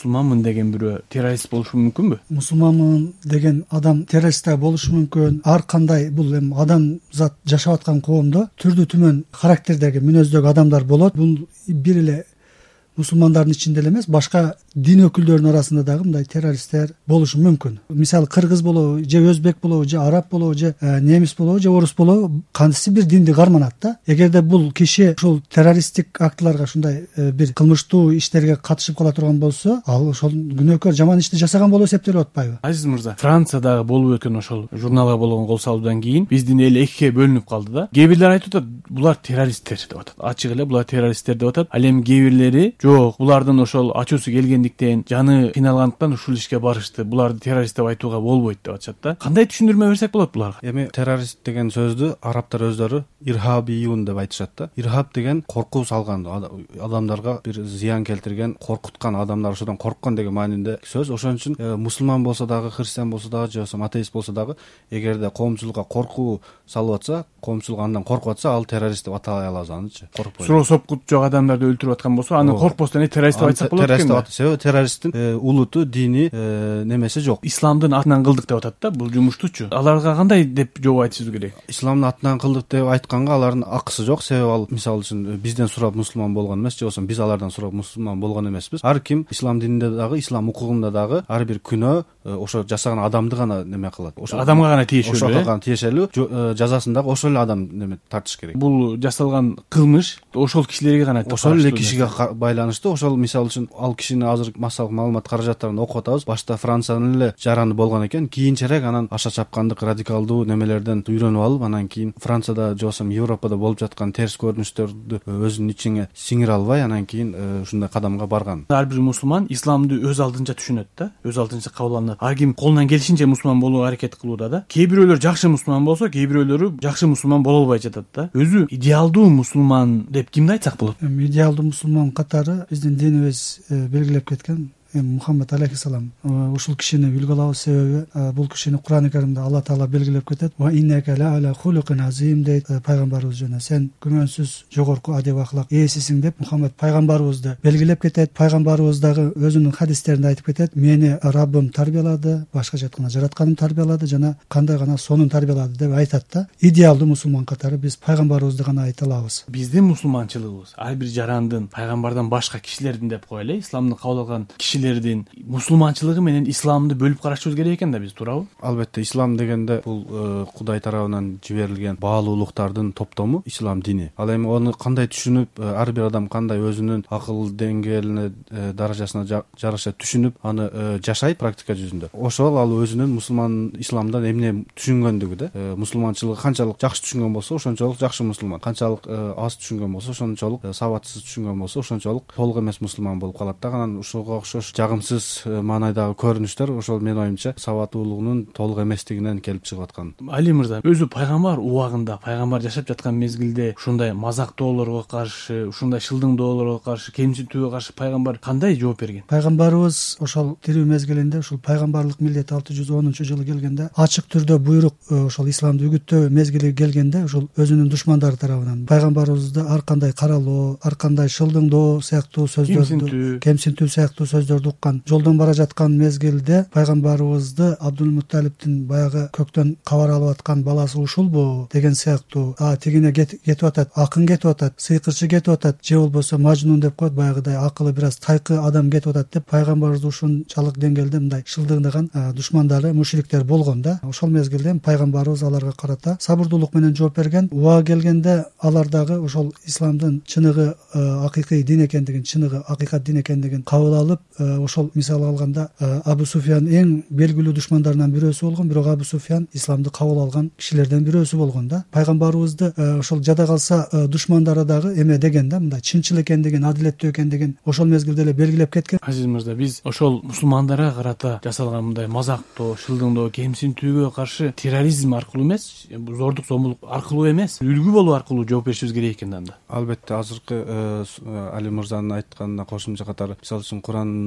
мусулманмын деген бирөө террорист болушу мүмкүнбү? Мусулманмын деген адам террорист да болушу мүмкүн. Ар кандай бул эми адамзат жашап аткан коомдо түрдүү түмөн характердеги, мүнөздөгү адамдар болот. Бул бир эле мусулмандардын ичинде эле эмес, башка дин өкүлдөрүнүн арасында дагы мындай террористтер болушу мүмкүн. Мисалы кыргыз болобу, же өзбек болобу, же араб болобу, же немис болобу, же орус болобу, кандайсы бир динди карманат да. Эгерде бул киши ушул террористтик актыларга, ушундай бир кылмыштуу иштерге катышып кала турган болсо, ал ошол күнөөкөр жаман ишти жасаган болуп эсептелип атпайбы? Азиз мырза, Франциядагы болуп өткөн ошол журналга болгон кол салуудан кийин биздин эл экиге бөлүнүп калды да. Кээ бирлер айтып атат, булар террористтер деп атат. Ачык эле булар террористтер деп атат. Ал эми кээ бирлери жок, булардын ошол ачуусу келгендиктен, жаны кыйналгандыктан ушул ишке барышты. Буларды террорист деп айтууга болбойт деп атышат да. Кандай түшүндүрмө берсек болот буларга? Эми террорист деген сөздү арабтар өздөрү ирхабиюн деп айтышат да. Ирхаб деген коркуу салган, адамдарга бир зыян келтирген, коркуткан, адамдар ошодон корккон деген маанинде сөз. Ошон үчүн мусулман болсо дагы, христиан болсо дагы, же болбосо атеист болсо дагы, эгерде коомчулукка коркуу салып атса, коомчулук андан коркуп атса, ал террорист деп атай алабыз анычы. Коркпой. Суроо сопкут жок адамдарды өлтүрүп аткан болсо, аны коркпостон террорист деп айтсак болот экен. Себеби террористтин улуту, дини немеси жок. Исламдын атынан кылдык деп атат да, бул жумуштучу. Аларга кандай деп жооп айтышыбыз керек? Исламдын атынан кылдык деп айтканга алардын акысы жок. Себеби ал мисалы үчүн бизден сурап мусулман болгон эмес, же болбосо биз алардан сурап мусулман болгон эмеспиз. Ар ким ислам дининде дагы, ислам укугунда дагы ар бир күнөө ошо жасаган адамды гана неме кылат. Ошо адамга гана тиешелүү. Ошого гана тиешелүү, жазасын дагы ошол эле адам неме тартыш керек. Бул жасалган кылмыш ошол кишилерге гана ошол эле кишиге байланыштуу. Ошол мисалы үчүн ал кишини азыр массалык маалымат каражаттарын окуп атабыз. Башта Франциянын эле жараны болгон экен, кийинчерээк анан аша чапкандык, радикалдуу немелерден үйрөнүп алып, анан кийин Францияда же болбосо Европада болуп жаткан терс көрүнүштөрдү өзүнүн ичине сиңире албай, анан кийин ушундай кадамга барган. Ар бир мусулман исламды өз алдынча түшүнөт да, өз алдынча кабыл алат. Ар ким колунан келишинче мусулман болууга аракет кылууда да. Кээ бирөөлөр жакшы мусулман болсо, кээ бирөөлөрү жакшы мусулман боло албай жатат да. Өзү идеалдуу мусулман деп кимди айтсак болот? Идеалдуу мусулман катары биздин динибиз белгилеп кеткен Мухаммад алейхиссалам. Ушул кишини үлгү алабыз, себеби бул кишини Кур'ан-ы Каримде Алла Таала белгилеп кетет. Ва иннака ла аля хулукин азим дейт пайгамбарыбыз жана. Сен күмөнсүз жогорку адеп ахлак ээсисиң деп Мухаммад пайгамбарыбызды белгилеп кетет. Пайгамбарыбыз дагы өзүнүн хадистеринде айтып кетет: мени Раббым тарбиялады, башка жаткана жаратканым тарбиялады жана кандай гана сонун тарбиялады деп айтат да. Идеалдуу мусулман катары биз пайгамбарыбызды гана айта алабыз. Биздин мусулманчылыгыбыз ар бир жарандын, пайгамбардан башка кишилердин деп коелу, исламды кабыл алган кишилердин мусулманчылыгы менен исламды бөлүп карашыбыз керек экен да, биз туурабы? Албетте, ислам дегенде бул Кудай тарабынан жиберилген баалуулуктардын топтому ислам дини. Ал эми аны кандай түшүнүп, ар бир адам кандай өзүнүн акыл деңгээлине, даражасына жараша түшүнүп, аны жашайт практика жүзүндө. Ошол ал өзүнүн мусулман, исламдан эмне түшүнгөндүгү да. Мусулманчылыгы канчалык жакшы түшүнгөн болсо, ошончолук жакшы мусулман. Канчалык аз түшүнгөн болсо, ошончолук сабатсыз түшүнгөн болсо, ошончолук толук эмес мусулман болуп калат да. Анан ошого окшош жагымсыз маанайдагы көрүнүштөр ошол менин оюмча сабаттуулугунун толук эместигинен келип чыгып аткан. Али мырза, өзү пайгамбар убагында, пайгамбар жашап жаткан мезгилде ушундай мазактоолорго каршы, ушундай шылдыңдоолорго каршы, кемсинтүүгө каршы пайгамбар кандай жооп берген? Пайгамбарыбыз ошол тирүү мезгилинде, ушул пайгамбарлык милдет 610-жылы келгенде, ачык түрдө буйрук ошол исламды үгүттөө мезгили келгенде, ушул өзүнүн душмандары тарабынан пайгамбарыбызды ар кандай каралоо, ар кандай шылдыңдоо сыяктуу сөздөрдү, кемсинтүү сыяктуу сөздөрдү уккан, жолдон бара жаткан мезгилде пайгамбарыбызды Абдул-Мутталибтин баягы көктөн кабар алып аткан баласы ушулбу деген сыяктуу, тигине кетип атат, акын кетип атат, сыйкырчы кетип атат, же болбосо мажнун деп коет, баягыдай акылы бир аз тайкы адам кетип атат деп пайгамбарыбызды ушунчалык деңгээлде мындай шылдыңдаган душмандары, мушриктер болгон да. Ошол мезгилде пайгамбарыбыз аларга карата сабырдуулук менен жооп берген. Убагы келгенде алар дагы ошол исламдын чыныгы акыйкый дин экендигин, чыныгы акыйкат дин экендигин кабыл алып, ошол мисал алганда Абу Суфиян эң белгилүү душмандарынан бирөөсү болгон, бирок Абу Суфиян исламды кабыл алган кишилерден бирөөсү болгон да. Пайгамбарыбызды ошол жада калса душмандары дагы эме деген да, мындай чынчыл экендигин, адилеттүү экендигин ошол мезгилде эле белгилеп кеткен. Азиз мырза, биз ошол мусулмандарга карата жасалган мындай мазактоо, шылдыңдоо, кемсинтүүгө каршы терроризм аркылуу эмес, зордук зомбулук аркылуу эмес, үлгү болуу аркылуу жооп беришибиз керек экен да. Албетте, азыркы Али мырзанын айтканына кошумча катары, мисалы үчүн Курандын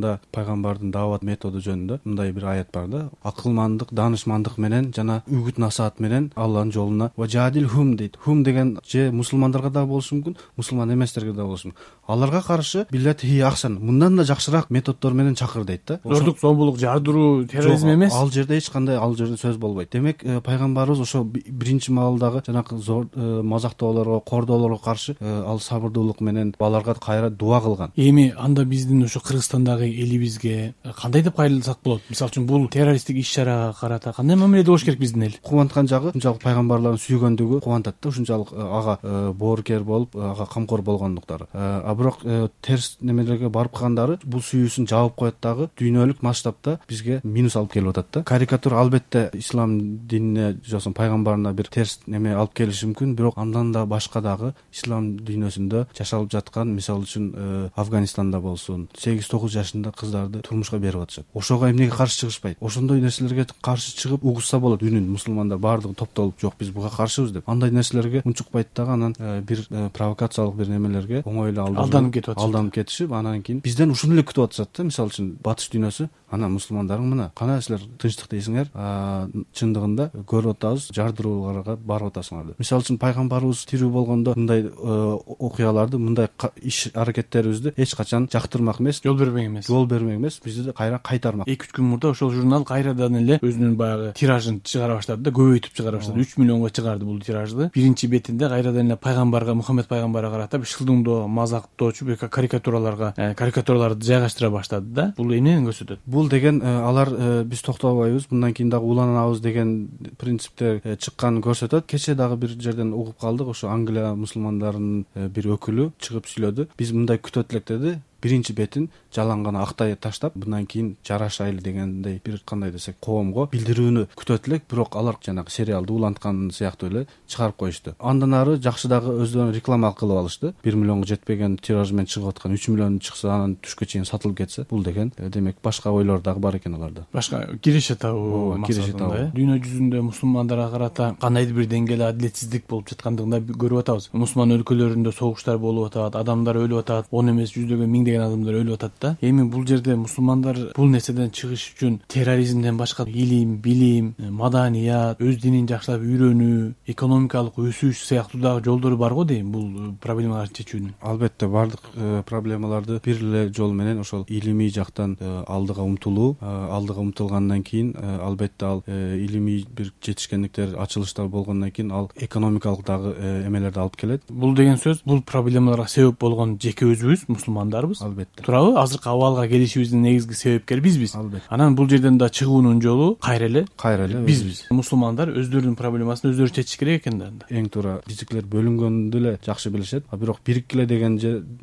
Кур'анда пайгамбардын даават методу жөнүндө мындай бир аят бар да: акылмандык, даанышмандык менен жана үгүт насаат менен Алланын жолуна важадил хум дейт. Хум деген же мусулмандарга да болушу мүмкүн, мусулман эместерге да болушу мүмкүн. Аларга каршы биллати хи ахсан, мындан да жакшыраак методдор менен чакыр дейт да. Зордук, зомбулук, жардыруу, терроризм эмес. Ал жерде эч кандай ал жерде сөз болбойт. Демек пайгамбарыбыз ошо биринчи маалдагы жанакы зор мазактоолорго, кордоолорго каршы ал сабырдуулук менен аларга кайра дуа кылган. Эми анда биздин ошо Кыргызстандагы элибизге кандай деп кайрылсак болот? Мисалы үчүн бул террористтик иш-чарага карата кандай мамиледе болуш керек биздин эл? Кубанткан жагы ушунчалык пайгамбарлардын сүйгөндүгү кубантат да, ушунчалык ага боорукер болуп, ага камкор болгондуктары. А бирок терс немелерге барып калгандары бул сүйүүсүн жаап коет дагы, дүйнөлүк масштабта бизге минус алып келип атат да. Карикатура албетте ислам динине жосун пайгамбарына бир терс неме алып келиши мүмкүн, бирок андан да башка дагы ислам дүйнөсүндө жашалып жаткан, мисалы үчүн Афганистанда болсун, 8-9 жашында кыздарды турмушка берип атышат. Ошого эмнеге каршы чыгышпайт? Ошондой нерселерге каршы чыгып угушса болот, үнүн мусулмандар баардыгы топтолуп, жок биз буга каршыбыз деп. Андай нерселерге унчукпайт дагы, анан бир провокациялык бир немелерге оңой эле алданып кетишип, анан кийин бизден ушуну эле күтүп атышат да. Мисалы үчүн батыш дүйнөсү: ана мусулмандарың мына, кана силер тынчтык дейсиңер, чындыгында көрүп атабыз, жардырууларга барып атасыңар деп. Мисалы үчүн пайгамбарыбыз тирүү болгондо мындай окуяларды, мындай иш аракеттерибизди эч качан жактырмак эмес, жол бермек эмес, бизди кайра кайтармак. 2-3 күн мурда ошол журнал кайрадан эле өзүнүн баягы тиражын чыгара баштады да, көбөйтүп чыгара баштады. 3 миллионго чыгарды бул тиражды. Биринчи бетинде кайрадан эле пайгамбарга, Мухаммед пайгамбарга карата бир шылдыңдоо, мазактоочу бир карикатураларды жайгаштыра баштады да. Бул эмнени көрсөтөт? Бул деген алар биз токтобойбуз, мындан кийин дагы уланабыз деген принципте чыкканын көрсөтөт. Кече дагы бир жерден угуп калдык, ошо Англия мусулмандарынын бир өкүлү чыгып сүйлөдү. Биз мындай күтөт элек деди. Биринчи бетин жалаң гана актай таштап, мындан кийин жарашайлы дегендей бир кандай десек коомго билдирүүнү күтөт элек, бирок алар жанагы сериалды уланткан сыяктуу эле чыгарып коюшту. Андан ары жакшы дагы өздөрүнүн реклама кылып алышты. 1 миллионго жетпеген тираж менен чыгып аткан 3 миллион чыкса, анан түшкө чейин сатылып кетсе, бул деген демек башка ойлор дагы бар экен аларда. Башка киреше табуу максатында. Дүйнө жүзүндө мусулмандарга карата кандайдыр бир деңгээлде адилетсиздик болуп жаткандыгын да көрүп атабыз. Мусулман өлкөлөрүндө согуштар болуп атат, адамдар өлүп атат, 10 эмес жүздөгөн миңдеген адамдар өлүп атат да. Эми бул жерде мусулмандар бул нерседен чыгыш үчүн терроризмден башка илим, билим, маданият, өз динин жакшылап үйрөнүү, экономикалык өсүш сыяктуу дагы жолдору бар го дейм бул проблемаларды чечүүнүн. Албетте бардык проблемаларды бир эле жол менен, ошол илимий жактан алдыга умтулуу, алдыга умтулгандан кийин албетте ал илимий бир жетишкендиктер, ачылыштар болгондон кийин ал экономикалык дагы эмелерди алып келет. Бул деген сөз, бул проблемаларга себеп болгон жеке өзүбүз, мусулмандарбыз. Албетте. Туурабы? Азыркы абалга келишибиздин негизги себепкери бизбиз. Анан бул жерден да чыгуунун жолу кайра эле бизбиз. Мусулмандар өздөрүнүн проблемасын өздөрү чечиш керек экен да. Эң туура дизиклер бөлүнгөндү эле жакшы билишет. Бирок бириккиле деген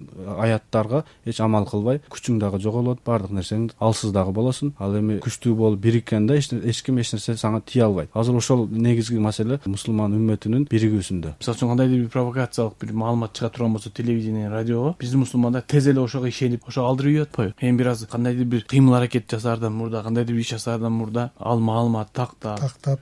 аяттарга эч амал кылбай, күчүң дагы жоголот, бардык нерсең алсыз дагы болосуң. Ал эми күчтүү болуп бириккенде эч ким эч нерсе сага тие албайт. Азыр ошол негизги маселе мусулман үммөтүнүн биригүүсүндө. Мисалы үчүн кандайдыр бир провокациялык бир маалымат чыга турган болсо телевидение, радиого, биздин мусулмандар тез эле ошого ишенип, ошо алдырып ийип атпайбы? Эми бир аз кандайдыр бир кыймыл аракет жасаардан мурда, кандайдыр бир иш жасаардан мурда ал маалымат тактап,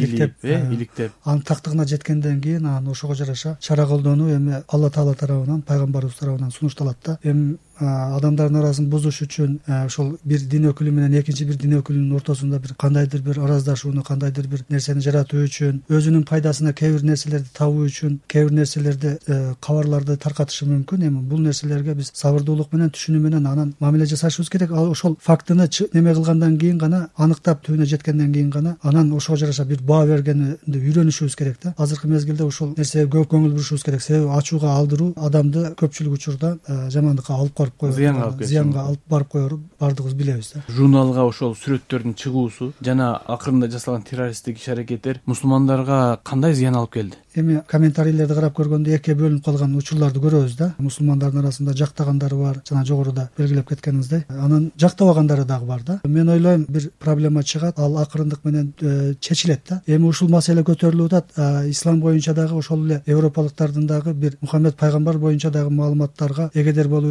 иликтеп, анын тактыгына жеткенден кийин анан ошого жараша чара колдонуу эми Алла Таала тарабынан, пайгамбарыбыз тарабынан сунушталат да. Эми адамдардын арасын бузуш үчүн ошол бир дин өкүлү менен экинчи бир дин өкүлүнүн ортосунда бир кандайдыр бир араздашууну, кандайдыр бир нерсени жаратуу үчүн, өзүнүн пайдасына кээ бир нерселерди табуу үчүн, кээ бир нерселерди кабарларды таркатышы мүмкүн. Эми бул нерселерге биз сабырдуулук менен, түшүнүү менен анан мамиле жасашыбыз керек. Ал ошол фактыны неме кылгандан кийин гана, аныктап түбүнө жеткенден кийин гана анан ошого жараша бир баа бергенди үйрөнүшүбүз керек да. Азыркы мезгилде ошол нерсеге көп көңүл бурушубуз керек. Себеби ачууга алдыруу адамды көпчүлүк учурда жамандыкка алып барып коёт, зыянга алып барып коеру бардыгыбыз билебиз да. Журналга ошол сүрөттөрдүн чыгуусу жана акырында жасалган террористтик иш-аракеттер мусулмандарга кандай зыян алып келди? Эми комментарийлерди карап көргөндө экиге бөлүнүп калган учурларды көрөбүз да. Мусулмандардын арасында жактагандары бар, жана жогоруда белгилеп кеткениңиздей, анан жактабагандары дагы бар да. Мен ойлойм бир проблема чыгат, ал акырындык менен чечилет да. Эми ушул маселе көтөрүлүп атат. Ислам боюнча дагы ошол эле европалыктардын дагы бир Мухаммед пайгамбар боюнча дагы маалыматтарга эгедер болуу үчүн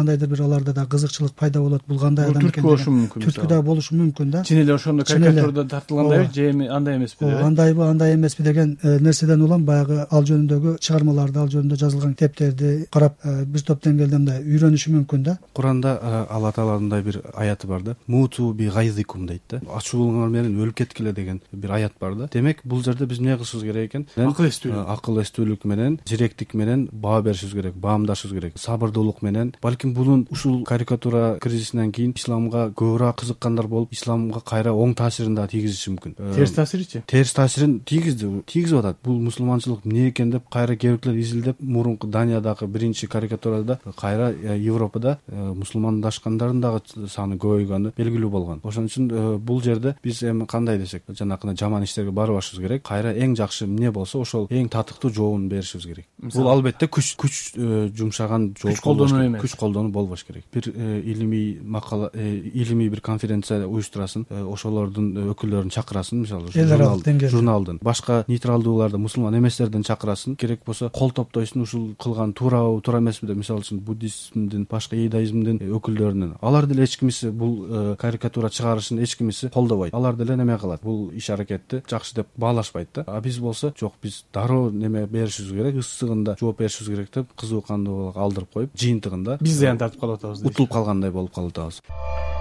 кандайдыр бир аларда да кызыкчылык пайда болот, бул кандай адам экен, түрткү болушу мүмкүн, түрткү да болушу мүмкүн да. чын эле ошондо карикатурада тартылгандай же эми андай эмеспи деп, андайбы андай эмеспи деген нерседен улам баягы ал жөнүндөгү чыгармаларды, ал жөнүндө жазылган китептерди карап бир топ деңгээлде мындай үйрөнүшү мүмкүн да. Куранда Алла Тааланын бир аяты бар да, муту би гайзикум дейт да, ачуулуңар менен өлүп кеткиле деген бир аят бар да. Демек бул жерде биз эмне кылышыбыз керек экен? Акыл эстүүлүк менен, зиректик менен баа беришибиз керек, баамдашыбыз керек, сабырдуулук менен. Балким бунун ушул карикатура кризисинен кийин исламга көбүрөөк кызыккандар болуп, исламга кайра оң таасирин да тийгизиши мүмкүн. Терс таасиричи? Терс таасирин тийгизип атат. Бул мусулманчылык эмне экен деп кайра кээбирлер изилдеп, мурунку Даниядагы биринчи карикатурада кайра Европада мусулмандашкандардын дагы саны көбөйгөнү белгилүү болгон. Ошон үчүн бул жерде биз эми кандай десек, жанакы жаман иштерге барбашыбыз керек. Кайра эң жакшы эмне болсо ошол эң татыктуу жообун беришибиз керек. Бул албетте күч жумшаган жоо, күч колдонуу болбош керек. Бир илимий макала, илимий бир конференция уюштурасын, ошолордун өкүлдөрүн чакырасын, мисалы журналдын, башка нейтралдууларды, мусулман эместерден чакырасын, керек болсо кол топтойсун, ушул кылган туурабы, туура эмеспи деп, мисалы үчүн буддизмдин, башка иудаизмдин өкүлдөрүнүн. Алар деле эч кимиси бул карикатура чыгарышын эч кимиси колдобойт. Алар деле неме кылат, бул иш аракетти жакшы деп баалашпайт да. А биз болсо жок, биз дароо неме беришибиз керек, ысыгында жооп беришибиз керек деп кызуу кандуу алдырып коюп, жыйынтыгында биз зыян тартып калып атабыз, утулуп калгандай болуп калып атабыз.